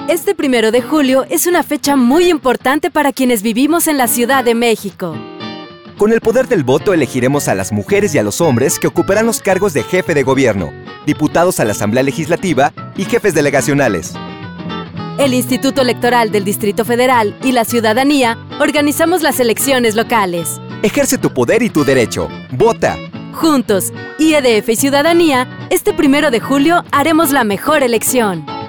Este 1 de julio es una fecha muy importante para quienes vivimos en la Ciudad de México. Con el poder del voto elegiremos a las mujeres y a los hombres que ocuparán los cargos de jefe de gobierno, diputados a la Asamblea Legislativa y jefes delegacionales. El Instituto Electoral del Distrito Federal y la ciudadanía organizamos las elecciones locales. Ejerce tu poder y tu derecho. ¡Vota! Juntos, IEDF y Ciudadanía, este 1 de julio haremos la mejor elección.